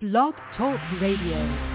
Blog Talk Radio.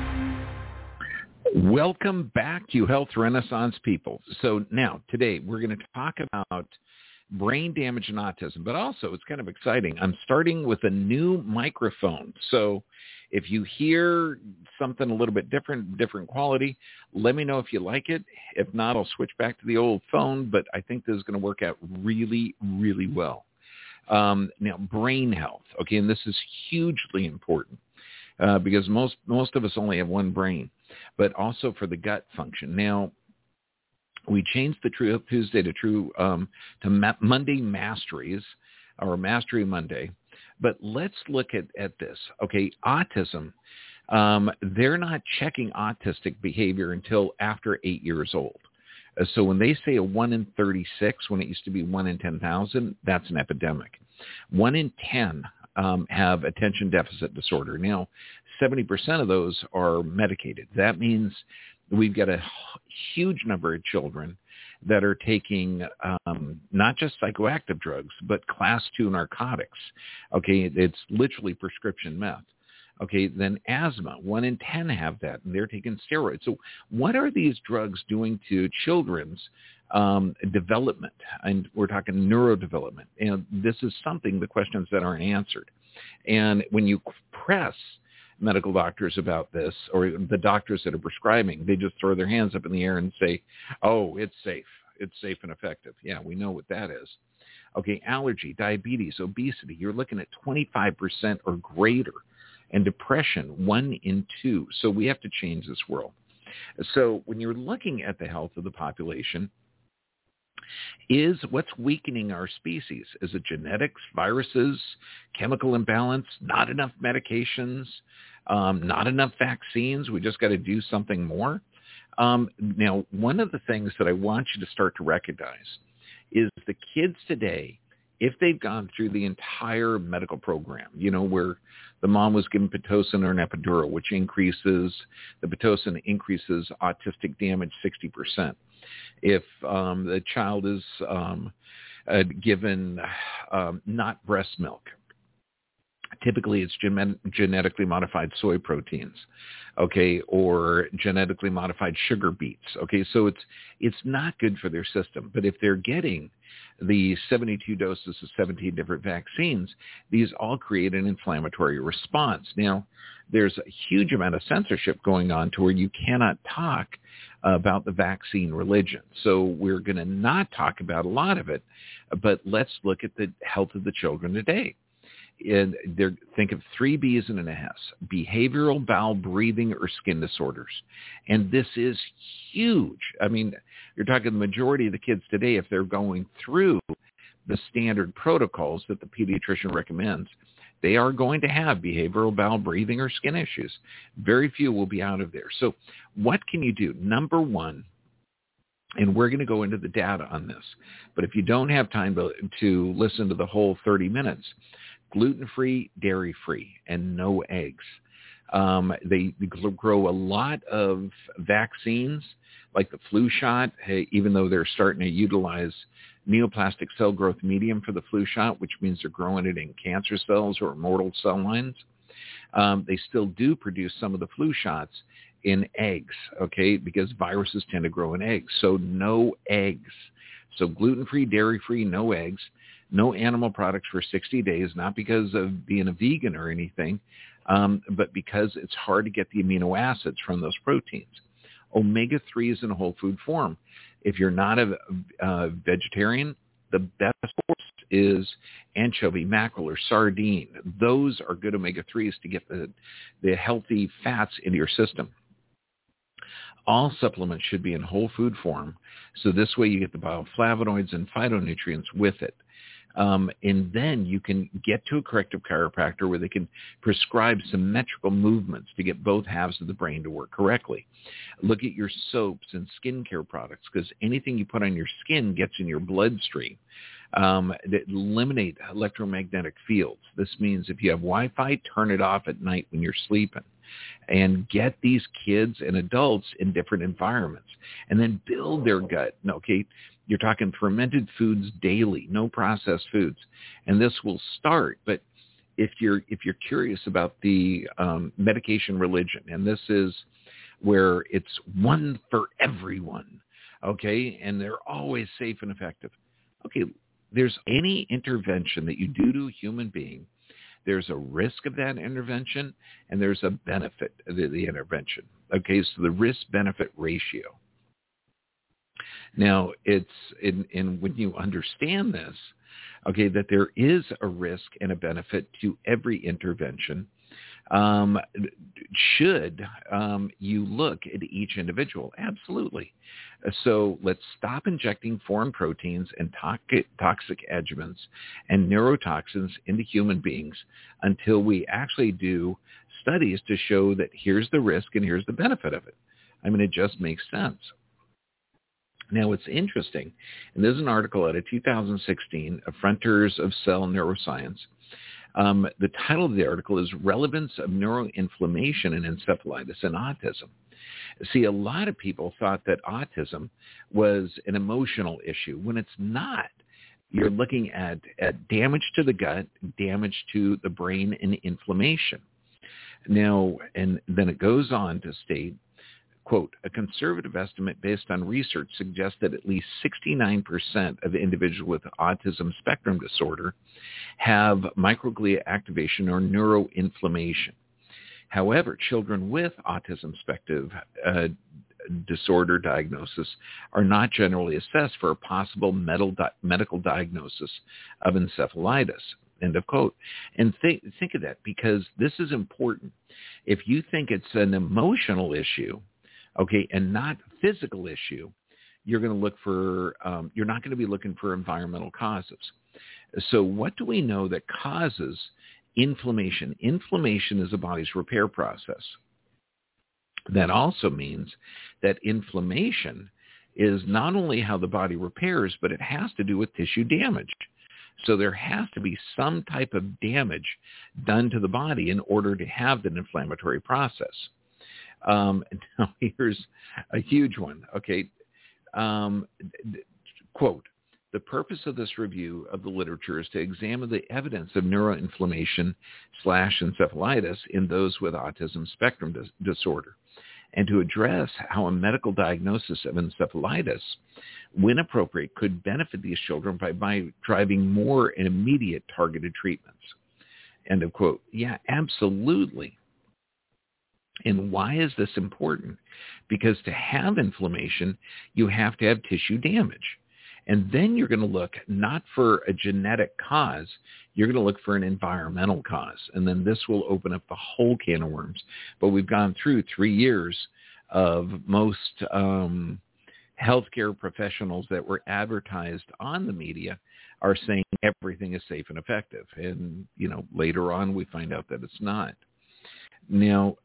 Welcome back, you health renaissance people. So now, today, we're going to talk about brain damage and autism, but also it's kind of exciting. I'm starting with a new microphone. So if you hear something a little bit different quality, let me know if you like it. If not, I'll switch back to the old phone, but I think this is going to work out really, really well. Now, brain health, okay, and this is hugely important because most of us only have one brain, but also for the gut function. Now, we changed the True Tuesday to Monday Masteries, or Mastery Monday. But let's look at this. Okay, autism. They're not checking autistic behavior until after 8 years old. So when they say a 1 in 36, when it used to be 1 in 10,000, that's an epidemic. 1 in 10 have attention deficit disorder. Now, 70% of those are medicated. That means we've got a huge number of children that are taking not just psychoactive drugs, but class 2 narcotics. Okay, it's literally prescription meth. Okay, then asthma, 1 in 10 have that, and they're taking steroids. So what are these drugs doing to children's development? And we're talking neurodevelopment. And this is something, the questions that aren't answered. And when you press medical doctors about this, or the doctors that are prescribing, they just throw their hands up in the air and say, oh, it's safe. It's safe and effective. Yeah, we know what that is. Okay, allergy, diabetes, obesity, you're looking at 25% or greater. And depression, 1 in 2. So we have to change this world. So when you're looking at the health of the population, is what's weakening our species? Is it genetics, viruses, chemical imbalance, not enough medications, not enough vaccines? We just got to do something more. Now, one of the things that I want you to start to recognize is the kids today, if they've gone through the entire medical program, you know, where the mom was given Pitocin or an epidural, which increases, the Pitocin increases autistic damage 60%. If the child is given not breast milk, typically it's genetically modified soy proteins, okay, or genetically modified sugar beets, okay, so it's not good for their system. But if they're getting the 72 doses of 17 different vaccines, these all create an inflammatory response. Now, there's a huge amount of censorship going on to where you cannot talk about the vaccine religion. So we're going to not talk about a lot of it, but let's look at the health of the children today. And think of 3 B's and an S: behavioral, bowel, breathing, or skin disorders. And this is huge. I mean, you're talking the majority of the kids today, if they're going through the standard protocols that the pediatrician recommends, they are going to have behavioral, bowel, breathing, or skin issues. Very few will be out of there. So what can you do? Number one, and we're going to go into the data on this, but if you don't have time to listen to the whole 30 minutes, gluten-free, dairy-free, and no eggs. They grow a lot of vaccines, like the flu shot, even though they're starting to utilize neoplastic cell growth medium for the flu shot, which means they're growing it in cancer cells or mortal cell lines. They still do produce some of the flu shots in eggs, okay, because viruses tend to grow in eggs. So no eggs. So gluten-free, dairy-free, no eggs. No animal products for 60 days, not because of being a vegan or anything, but because it's hard to get the amino acids from those proteins. Omega-3s in a whole food form. If you're not a vegetarian, the best source is anchovy, mackerel, or sardine. Those are good omega-3s to get the healthy fats into your system. All supplements should be in whole food form, so this way you get the bioflavonoids and phytonutrients with it. And then you can get to a corrective chiropractor where they can prescribe symmetrical movements to get both halves of the brain to work correctly. Look at your soaps and skincare products, because anything you put on your skin gets in your bloodstream. That eliminate electromagnetic fields. This means if you have Wi-Fi, turn it off at night when you're sleeping. And get these kids and adults in different environments. And then build their gut. Okay, you're talking fermented foods daily, no processed foods. And this will start, but if you're curious about the medication religion, and this is where it's one for everyone, okay, and they're always safe and effective. Okay, there's any intervention that you do to a human being, there's a risk of that intervention, and there's a benefit of the intervention. Okay, so the risk-benefit ratio. Now, it's when you understand this, okay, that there is a risk and a benefit to every intervention, should you look at each individual? Absolutely. So let's stop injecting foreign proteins and toxic adjuvants and neurotoxins into human beings until we actually do studies to show that here's the risk and here's the benefit of it. I mean, it just makes sense. Now, it's interesting, and there's an article out of 2016 of Frontiers of Cell Neuroscience. The title of the article is Relevance of Neuroinflammation in Encephalitis and Autism. See, a lot of people thought that autism was an emotional issue when it's not. You're looking at damage to the gut, damage to the brain, and inflammation. Now, and then it goes on to state, quote, a conservative estimate based on research suggests that at least 69% of individuals with autism spectrum disorder have microglia activation or neuroinflammation. However, children with autism spectrum disorder diagnosis are not generally assessed for a possible medical diagnosis of encephalitis. End of quote. And think of that, because this is important. If you think it's an emotional issue, okay, and not physical issue, you're going to look for, you're not going to be looking for environmental causes. So what do we know that causes inflammation? Inflammation is the body's repair process. That also means that inflammation is not only how the body repairs, but it has to do with tissue damage. So there has to be some type of damage done to the body in order to have that inflammatory process. Now here's a huge one. Okay. Quote, the purpose of this review of the literature is to examine the evidence of neuroinflammation/encephalitis in those with autism spectrum disorder, and to address how a medical diagnosis of encephalitis, when appropriate, could benefit these children by driving more and immediate targeted treatments. End of quote. Yeah, absolutely. And why is this important? Because to have inflammation, you have to have tissue damage. And then you're going to look not for a genetic cause, you're going to look for an environmental cause. And then this will open up the whole can of worms. But we've gone through 3 years of most healthcare professionals that were advertised on the media are saying everything is safe and effective. And, you know, later on we find out that it's not. Now,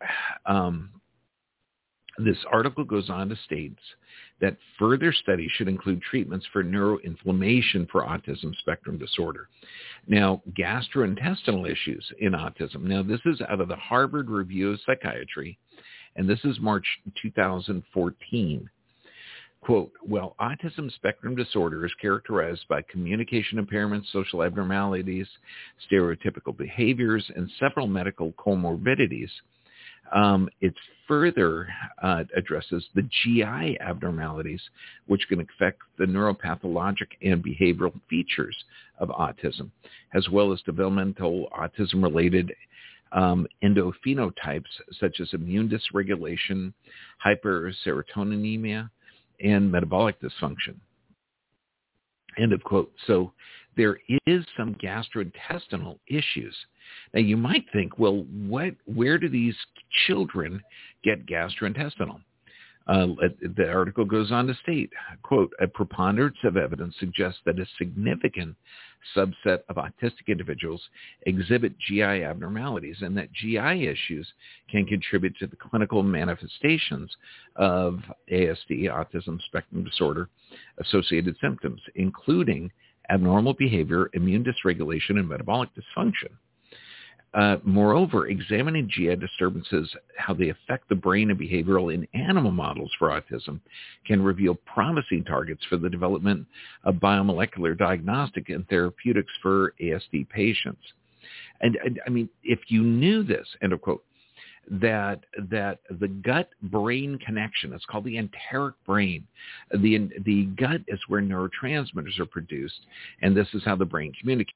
this article goes on to state that further studies should include treatments for neuroinflammation for autism spectrum disorder. Now, gastrointestinal issues in autism. Now, this is out of the Harvard Review of Psychiatry, and this is March 2014. Quote, well, autism spectrum disorder is characterized by communication impairments, social abnormalities, stereotypical behaviors, and several medical comorbidities. It further addresses the GI abnormalities, which can affect the neuropathologic and behavioral features of autism, as well as developmental autism-related endophenotypes such as immune dysregulation, hyperserotonemia, and metabolic dysfunction. End of quote. So there is some gastrointestinal issues. Now you might think, well, where do these children get gastrointestinal? The article goes on to state, quote, a preponderance of evidence suggests that a significant subset of autistic individuals exhibit GI abnormalities and that GI issues can contribute to the clinical manifestations of ASD, autism spectrum disorder, associated symptoms, including abnormal behavior, immune dysregulation, and metabolic dysfunction. Moreover, examining GI disturbances, how they affect the brain and behavioral in animal models for autism, can reveal promising targets for the development of biomolecular diagnostic and therapeutics for ASD patients. And I mean, if you knew this, end of quote, that the gut-brain connection, it's called the enteric brain. The gut is where neurotransmitters are produced, and this is how the brain communicates.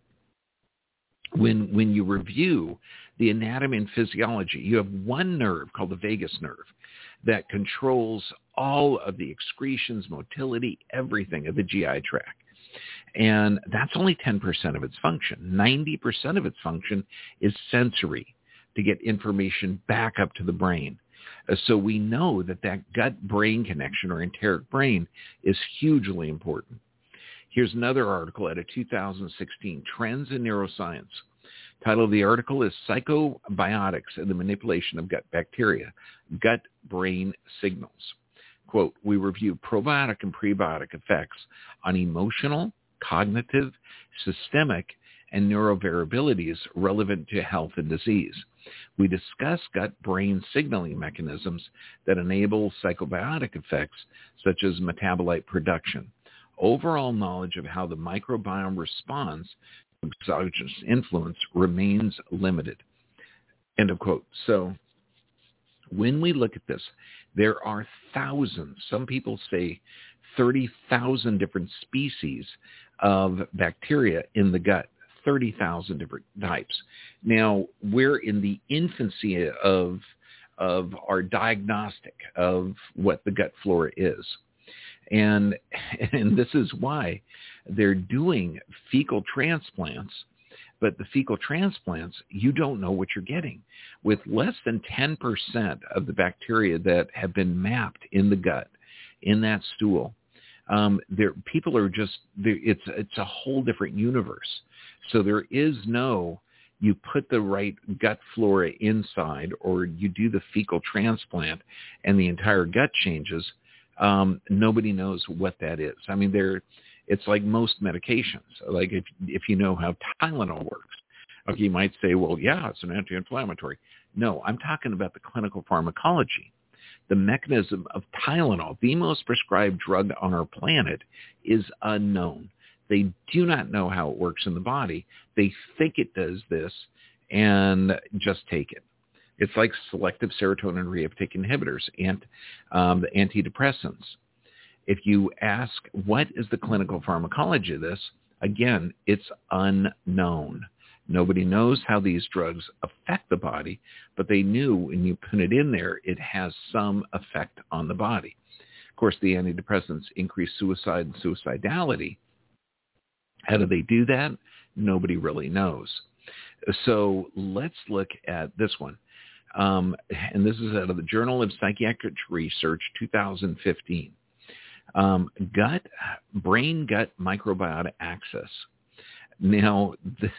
When you review the anatomy and physiology, you have one nerve called the vagus nerve that controls all of the excretions, motility, everything of the GI tract. And that's only 10% of its function. 90% of its function is sensory, to get information back up to the brain. So we know that gut-brain connection or enteric brain is hugely important. Here's another article out of 2016, Trends in Neuroscience. Title of the article is Psychobiotics and the Manipulation of Gut Bacteria, Gut-Brain Signals. Quote, we review probiotic and prebiotic effects on emotional, cognitive, systemic, and neurovariabilities relevant to health and disease. We discuss gut-brain signaling mechanisms that enable psychobiotic effects such as metabolite production. Overall knowledge of how the microbiome responds to exogenous influence remains limited. End of quote. So when we look at this, there are thousands, some people say 30,000 different species of bacteria in the gut. 30,000 different types. Now, we're in the infancy of our diagnostic of what the gut flora is. And this is why they're doing fecal transplants, but the fecal transplants, you don't know what you're getting. With less than 10% of the bacteria that have been mapped in the gut, in that stool, people are just, it's a whole different universe. So there is no, you put the right gut flora inside or you do the fecal transplant and the entire gut changes. Nobody knows what that is. I mean, it's like most medications. Like if you know how Tylenol works, okay, you might say, well, yeah, it's an anti-inflammatory. No, I'm talking about the clinical pharmacology. The mechanism of Tylenol, the most prescribed drug on our planet, is unknown. They do not know how it works in the body. They think it does this and just take it. It's like selective serotonin reuptake inhibitors and the antidepressants. If you ask what is the clinical pharmacology of this, again, it's unknown. Nobody knows how these drugs affect the body, but they knew when you put it in there, it has some effect on the body. Of course, the antidepressants increase suicide and suicidality. How do they do that? Nobody really knows. So let's look at this one. And this is out of the Journal of Psychiatric Research, 2015. Brain-gut microbiota axis. Now,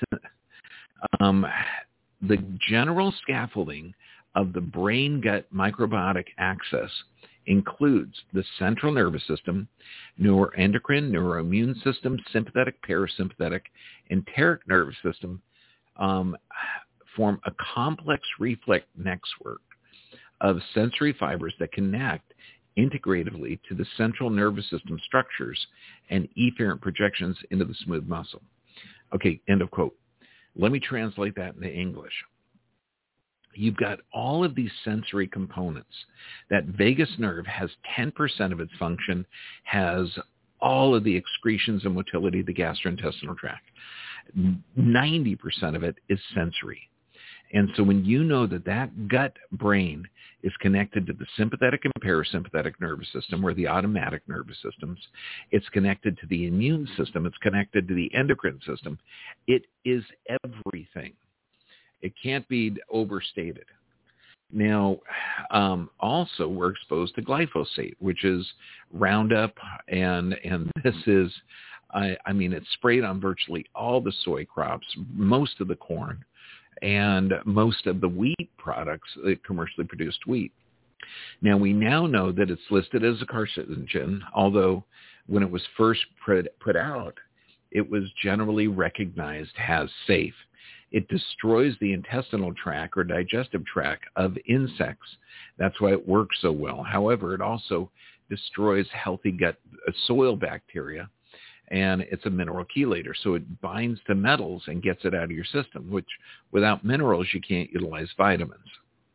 the general scaffolding of the brain-gut microbiotic axis includes the central nervous system, neuroendocrine, neuroimmune system, sympathetic, parasympathetic, enteric nervous system, form a complex reflex network of sensory fibers that connect integratively to the central nervous system structures and efferent projections into the smooth muscle. Okay, end of quote. Let me translate that into English. You've got all of these sensory components. That vagus nerve has 10% of its function, has all of the excretions and motility of the gastrointestinal tract. 90% of it is sensory. And so when you know that gut brain is connected to the sympathetic and parasympathetic nervous system, or the automatic nervous systems, it's connected to the immune system, it's connected to the endocrine system, it is everything. It can't be overstated. Now, also we're exposed to glyphosate, which is Roundup, and this is, I mean, it's sprayed on virtually all the soy crops, most of the corn, and most of the wheat products, commercially produced wheat. Now, we now know that it's listed as a carcinogen, although when it was first put out, it was generally recognized as safe. It destroys the intestinal tract or digestive tract of insects. That's why it works so well. However, it also destroys healthy gut soil bacteria And it's a mineral chelator, so it binds to metals and gets it out of your system, which without minerals, you can't utilize vitamins.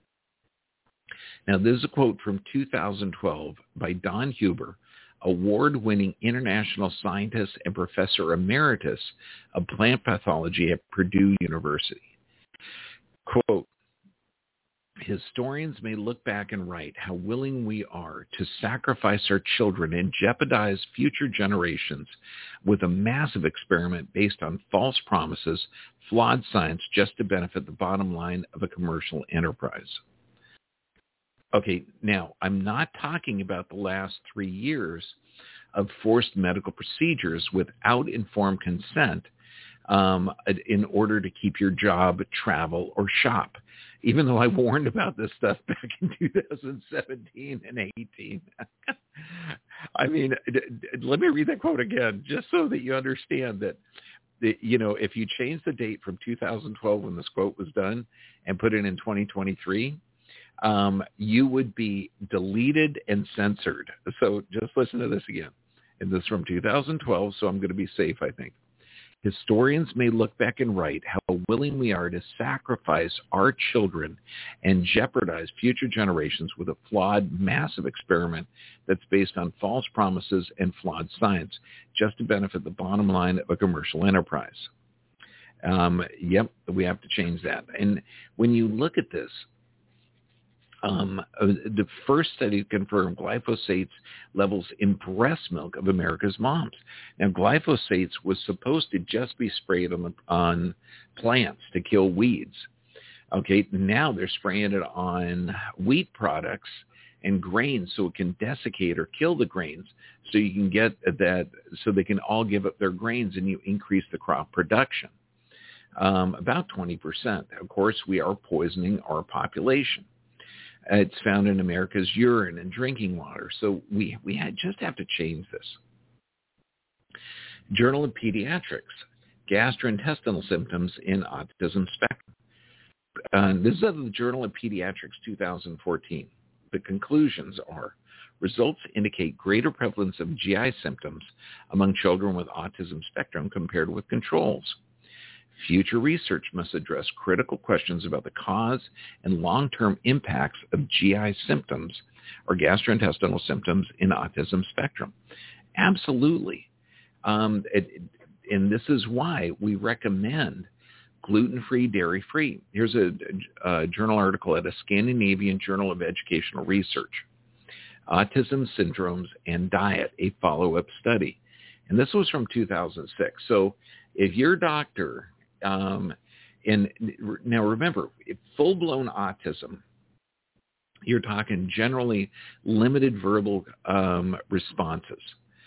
Now, this is a quote from 2012 by Don Huber, award-winning international scientist and professor emeritus of plant pathology at Purdue University. Quote, historians may look back and write how willing we are to sacrifice our children and jeopardize future generations with a massive experiment based on false promises, flawed science, just to benefit the bottom line of a commercial enterprise. Okay, now, I'm not talking about the last 3 years of forced medical procedures without informed consent in order to keep your job, travel, or shop, even though I warned about this stuff back in 2017 and 18. I mean, let me read that quote again, just so that you understand that, if you change the date from 2012 when this quote was done and put it in 2023, you would be deleted and censored. So just listen to this again. And this is from 2012, so I'm going to be safe, I think. Historians may look back and write how willing we are to sacrifice our children and jeopardize future generations with a flawed, massive experiment that's based on false promises and flawed science, just to benefit the bottom line of a commercial enterprise. Yep, we have to change that. And when you look at this, the first study confirmed glyphosate's levels in breast milk of America's moms. Now, glyphosate was supposed to just be sprayed on plants to kill weeds. Okay, now they're spraying it on wheat products and grains so it can desiccate or kill the grains, so you can get that, so they can all give up their grains and you increase the crop production. About 20%. Of course, we are poisoning our population. It's found in America's urine and drinking water. So we just have to change this. Journal of Pediatrics, gastrointestinal symptoms in autism spectrum. This is out of the Journal of Pediatrics 2014. The conclusions are, results indicate greater prevalence of GI symptoms among children with autism spectrum compared with controls. Future research must address critical questions about the cause and long-term impacts of GI symptoms or gastrointestinal symptoms in autism spectrum. Absolutely. And this is why we recommend gluten-free, dairy-free. Here's a journal article at a Scandinavian Journal of Educational Research. Autism Syndromes and Diet, a follow-up study. And this was from 2006. So if your doctor... and now remember, full-blown autism, you're talking generally limited verbal responses.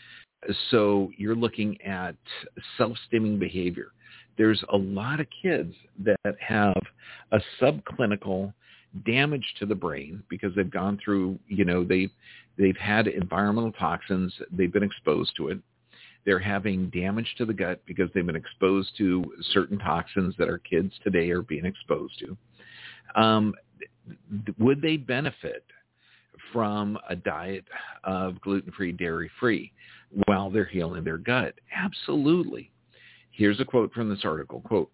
So you're looking at self-stimming behavior. There's a lot of kids that have a subclinical damage to the brain because they've gone through, they've had environmental toxins, they've been exposed to it. They're having damage to the gut because they've been exposed to certain toxins that our kids today are being exposed to. Would they benefit from a diet of gluten-free, dairy-free while they're healing their gut? Absolutely. Here's a quote from this article, quote,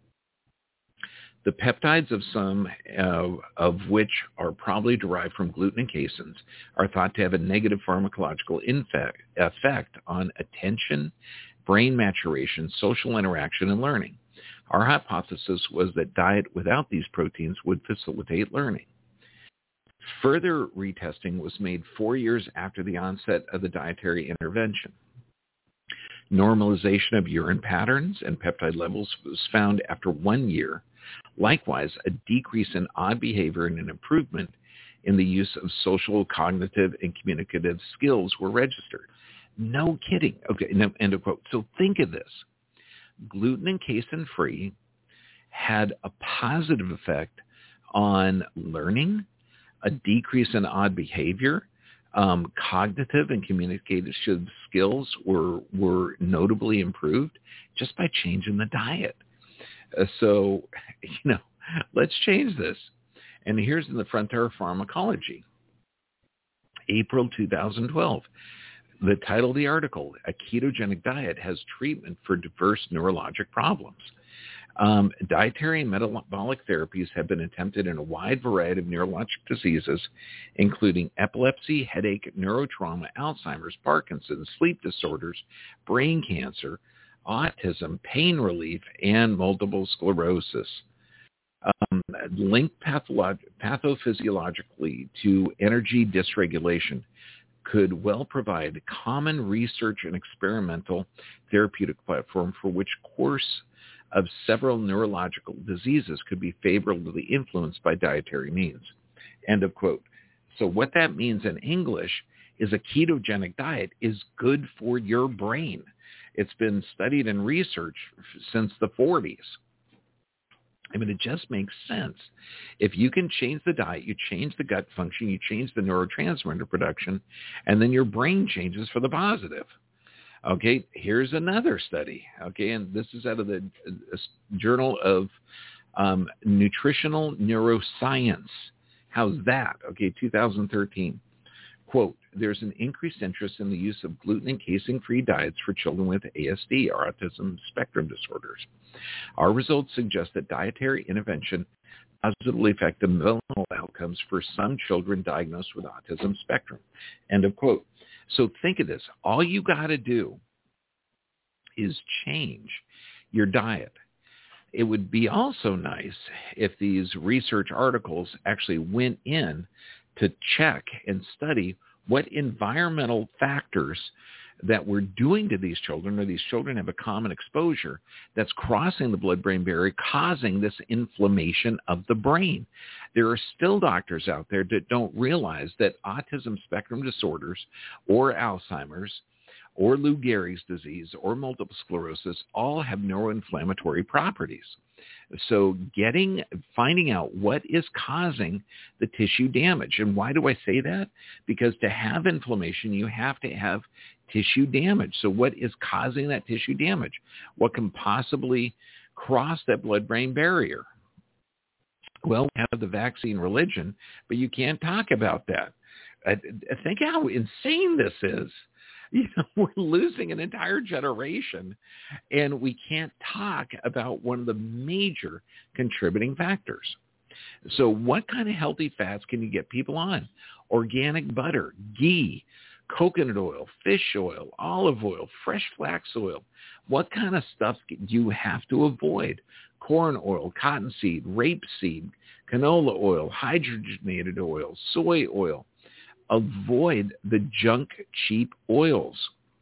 the peptides of some of which are probably derived from gluten and caseins are thought to have a negative pharmacological effect on attention, brain maturation, social interaction, and learning. Our hypothesis was that diet without these proteins would facilitate learning. Further retesting was made 4 years after the onset of the dietary intervention. Normalization of urine patterns and peptide levels was found after 1 year. Likewise, a decrease in odd behavior and an improvement in the use of social, cognitive, and communicative skills were registered. No kidding. Okay, end of quote. So think of this. Gluten and casein-free had a positive effect on learning, a decrease in odd behavior, cognitive and communicative skills were notably improved just by changing the diet. So, let's change this. And here's in the Frontier Pharmacology, April 2012. The title of the article, A Ketogenic Diet Has Treatment for Diverse Neurologic Problems. Dietary and metabolic therapies have been attempted in a wide variety of neurologic diseases, including epilepsy, headache, neurotrauma, Alzheimer's, Parkinson's, sleep disorders, brain cancer, autism, pain relief, and multiple sclerosis. Linked pathophysiologically to energy dysregulation could well provide a common research and experimental therapeutic platform for which course of several neurological diseases could be favorably influenced by dietary means. End of quote. So what that means in English is a ketogenic diet is good for your brain. It's been studied and researched since the 40s. I mean, it just makes sense. If you can change the diet, you change the gut function, you change the neurotransmitter production, and then your brain changes for the positive. Okay, here's another study. Okay, and this is out of the Journal of Nutritional Neuroscience. How's that? Okay, 2013. Quote, there's an increased interest in the use of gluten and casein-free diets for children with ASD, or autism spectrum disorders. Our results suggest that dietary intervention positively affect the developmental outcomes for some children diagnosed with autism spectrum. End of quote. So think of this. All you got to do is change your diet. It would be also nice if these research articles actually went in to check and study what environmental factors that we're doing to these children, or these children have a common exposure that's crossing the blood-brain barrier, causing this inflammation of the brain. There are still doctors out there that don't realize that autism spectrum disorders, or Alzheimer's, or Lou Gehrig's disease, or multiple sclerosis all have neuroinflammatory properties. So finding out what is causing the tissue damage. And why do I say that? Because to have inflammation, you have to have tissue damage. So what is causing that tissue damage? What can possibly cross that blood-brain barrier? Well, we have the vaccine religion, but you can't talk about that. Think how insane this is. You know, we're losing an entire generation, and we can't talk about one of the major contributing factors. So what kind of healthy fats can you get people on? Organic butter, ghee, coconut oil, fish oil, olive oil, fresh flax oil. What kind of stuff do you have to avoid? Corn oil, cottonseed, rapeseed, canola oil, hydrogenated oil, soy oil. Avoid the junk, cheap oils.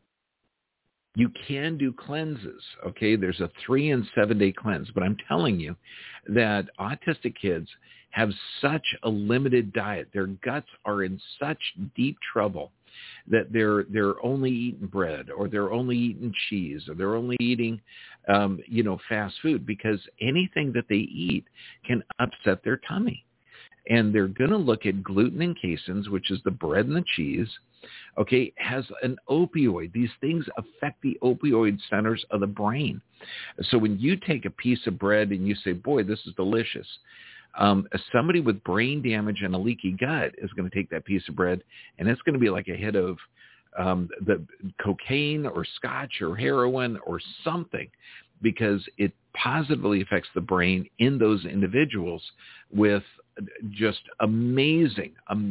You can do cleanses, okay? There's a 3 and 7 day cleanse, but I'm telling you that autistic kids have such a limited diet. Their guts are in such deep trouble that they're only eating bread, or they're only eating cheese, or they're only eating, fast food, because anything that they eat can upset their tummy. And they're going to look at gluten and caseins, which is the bread and the cheese, okay, has an opioid. These things affect the opioid centers of the brain. So when you take a piece of bread and you say, boy, this is delicious, somebody with brain damage and a leaky gut is going to take that piece of bread, and it's going to be like a hit of the cocaine or scotch or heroin or something, because it positively affects the brain in those individuals with just amazing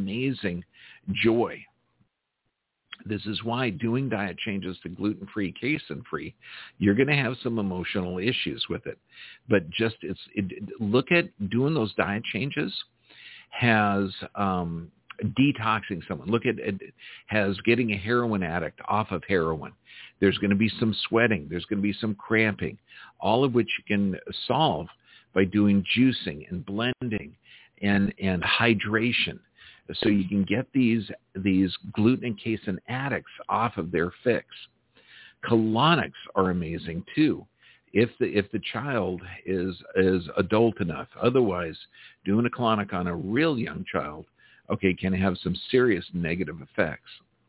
joy. This is why doing diet changes to gluten-free, casein-free, you're going to have some emotional issues with it. But look at doing those diet changes has detoxing someone. Look at it has getting a heroin addict off of heroin. There's going to be some sweating. There's going to be some cramping, all of which you can solve by doing juicing and blending and hydration. So you can get these gluten and casein addicts off of their fix. Colonics are amazing too, if the child is adult enough. Otherwise, doing a colonic on a real young child, okay, can have some serious negative effects.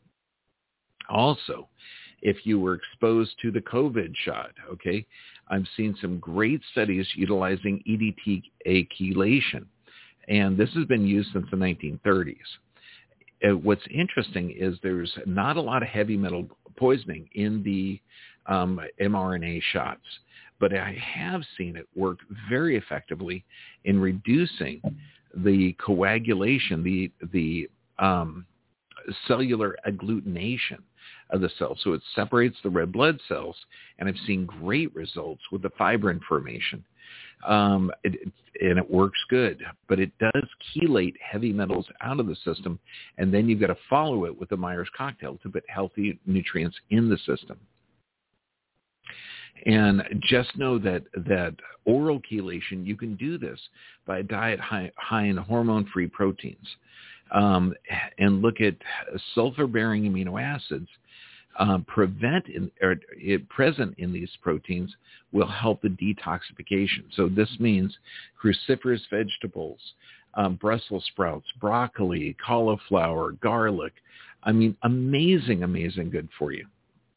Also, if you were exposed to the COVID shot, okay, I've seen some great studies utilizing EDTA chelation. And this has been used since the 1930s. what's interesting is there's not a lot of heavy metal poisoning in the mRNA shots, but I have seen it work very effectively in reducing the coagulation, the cellular agglutination of the cells. So it separates the red blood cells, and I've seen great results with the fibrin formation. And it works good, but it does chelate heavy metals out of the system, and then you've got to follow it with the Myers cocktail to put healthy nutrients in the system. And just know that oral chelation, you can do this by a diet high in hormone-free proteins. And look at sulfur-bearing amino acids present in these proteins will help the detoxification. So this means cruciferous vegetables, Brussels sprouts, broccoli, cauliflower, garlic. I mean, amazing, amazing good for you.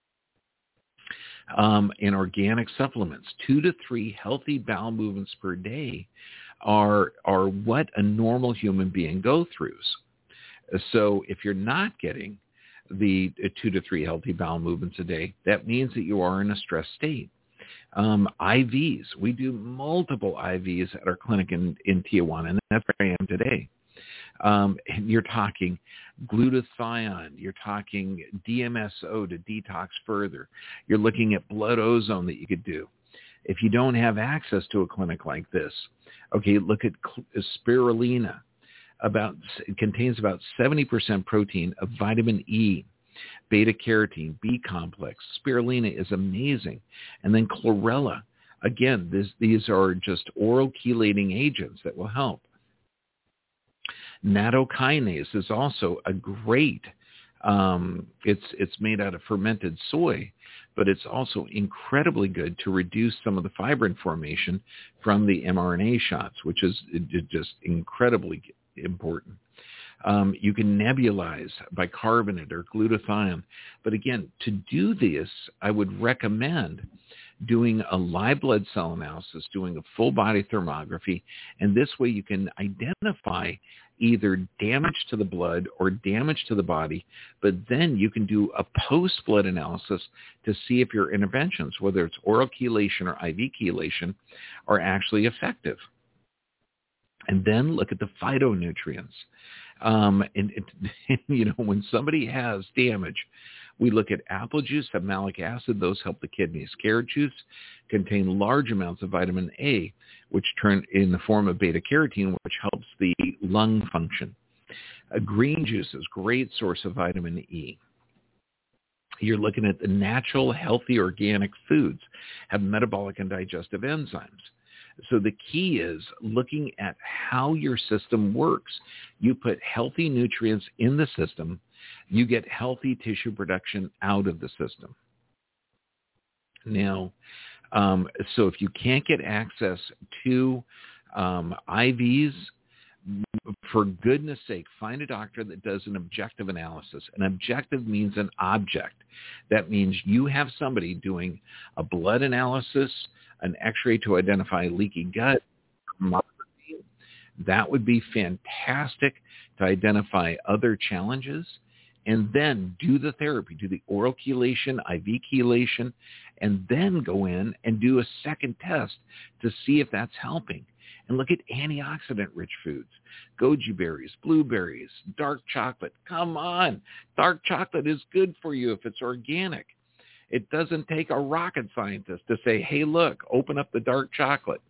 And organic supplements, 2 to 3 healthy bowel movements per day are what a normal human being go through. So if you're not getting the 2 to 3 healthy bowel movements a day, that means that you are in a stress state. IVs, we do multiple IVs at our clinic in Tijuana, and that's where I am today. And you're talking glutathione, you're talking DMSO to detox further. You're looking at blood ozone that you could do. If you don't have access to a clinic like this, okay, look at spirulina. It contains about 70% protein of vitamin E, beta-carotene, B complex. Spirulina is amazing. And then chlorella. Again, these are just oral chelating agents that will help. Nattokinase is also a great, it's made out of fermented soy, but it's also incredibly good to reduce some of the fibrin formation from the mRNA shots, which is just incredibly important. You can nebulize bicarbonate or glutathione. But again, to do this, I would recommend doing a live blood cell analysis, doing a full body thermography, and this way you can identify either damage to the blood or damage to the body, but then you can do a post-blood analysis to see if your interventions, whether it's oral chelation or IV chelation, are actually effective. And then look at the phytonutrients. When somebody has damage, we look at apple juice, have malic acid. Those help the kidneys. Carrot juice contain large amounts of vitamin A, which turn in the form of beta-carotene, which helps the lung function. Green juice is a great source of vitamin E. You're looking at the natural, healthy, organic foods, have metabolic and digestive enzymes. So the key is looking at how your system works. You put healthy nutrients in the system, you get healthy tissue production out of the system. Now, so if you can't get access to IVs, for goodness sake, find a doctor that does an objective analysis. An objective means an object. That means you have somebody doing a blood analysis, an x-ray to identify leaky gut. That would be fantastic to identify other challenges, and then do the therapy, do the oral chelation, IV chelation, and then go in and do a second test to see if that's helping. And look at antioxidant-rich foods, goji berries, blueberries, dark chocolate. Come on, dark chocolate is good for you if it's organic. It doesn't take a rocket scientist to say, hey, look, open up the dark chocolate.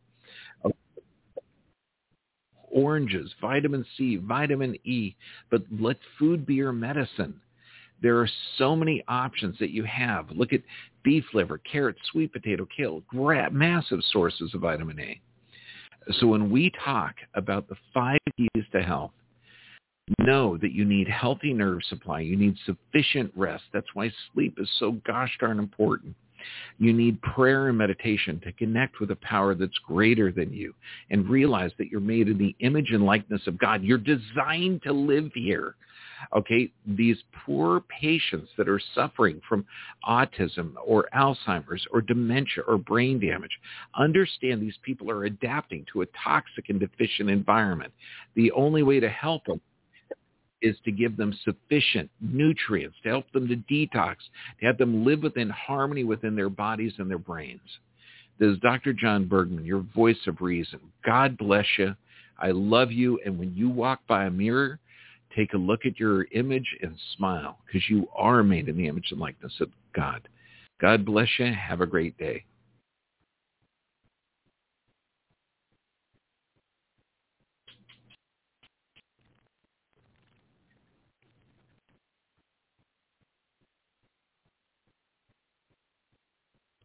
Oranges, vitamin C, vitamin E, but let food be your medicine. There are so many options that you have. Look at beef liver, carrot, sweet potato, kale, massive sources of vitamin A. So when we talk about the 5 keys to health, know that you need healthy nerve supply. You need sufficient rest. That's why sleep is so gosh darn important. You need prayer and meditation to connect with a power that's greater than you and realize that you're made in the image and likeness of God. You're designed to live here. Okay, these poor patients that are suffering from autism or Alzheimer's or dementia or brain damage, understand these people are adapting to a toxic and deficient environment. The only way to help them is to give them sufficient nutrients, to help them to detox, to have them live within harmony within their bodies and their brains. This is Dr. John Bergman, your voice of reason. God bless you. I love you. And when you walk by a mirror, take a look at your image and smile, because you are made in the image and likeness of God. God bless you. Have a great day.